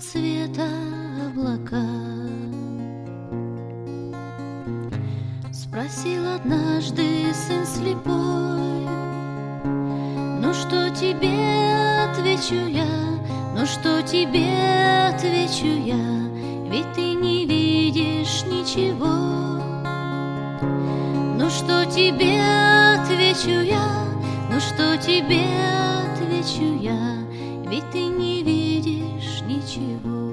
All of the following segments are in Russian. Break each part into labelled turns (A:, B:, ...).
A: цвета облака. Спросил однажды сын слепой: ну что тебе отвечу я, ну что тебе отвечу я, ведь ты не видишь ничего. Ну что тебе отвечу я, ну что тебе отвечу я, ведь ты не видишь ничего.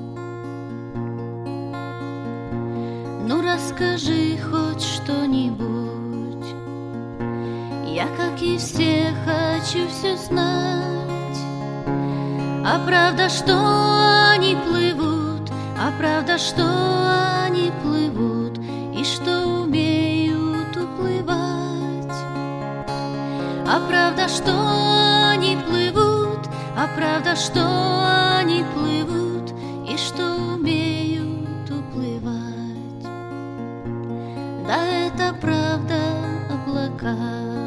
A: Ну расскажи хоть что-нибудь, я, как и все, хочу все знать. А правда, что они плывут, а правда, что они плывут, и что умеют уплывать. А правда, что они плывут, а правда, что они плывут, и что умеют уплывать. Да, это правда, облака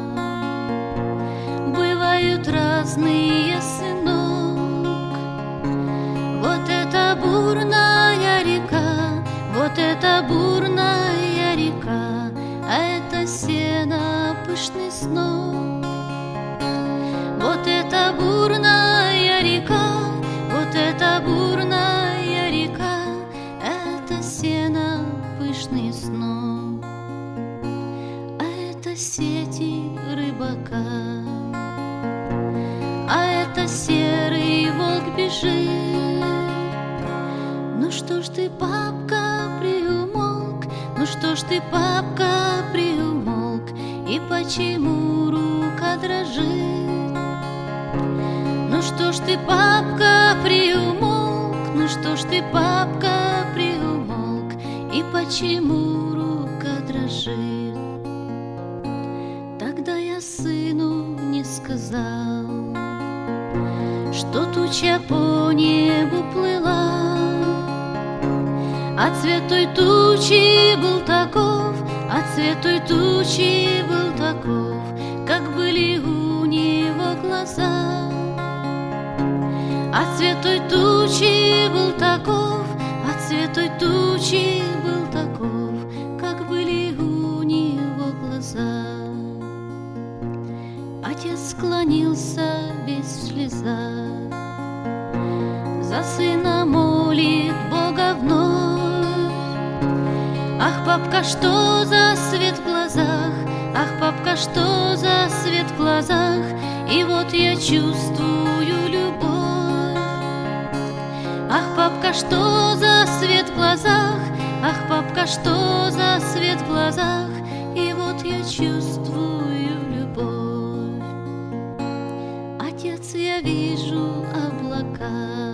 A: бывают разные, сынок. Вот это бурная река, вот это бурная река, а это сено пышный сном. Вот это бурная река, вот это бурная река, это сено пышный сном, а это сети рыбака, а это серый волк бежит. Ну что ж ты, папка, приумолк, ну что ж ты, папка, приумолк, и почему рука дрожит? Ну что ж ты, папка, приумолк, ну что ж ты, папка, приумолк, и почему рука дрожит? Тогда я сыну не сказал, что туча по небу плыла, а цвет той тучи был таков, а цвет той тучи был таков, как были у него глаза. А цвет той тучи был таков, а цвет той тучи был таков, как были у него глаза. Отец склонился весь в слезах, за сына молит Бога вновь. Ах, папка, что за свет в глазах, ах, папка, что за свет в глазах, и вот я чувствую любовь. Ах, папка, что за свет в глазах, ах, папка, что за свет в глазах, и вот я чувствую любовь. Отец, я вижу облака,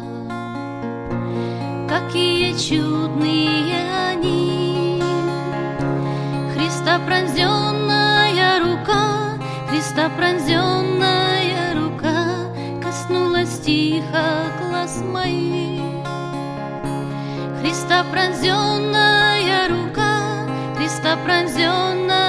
A: какие чудные они. Христа пронзенная рука, Христа пронзенная рука коснулась тихо глаз моих. Христа пронзенная рука, Христа пронзенная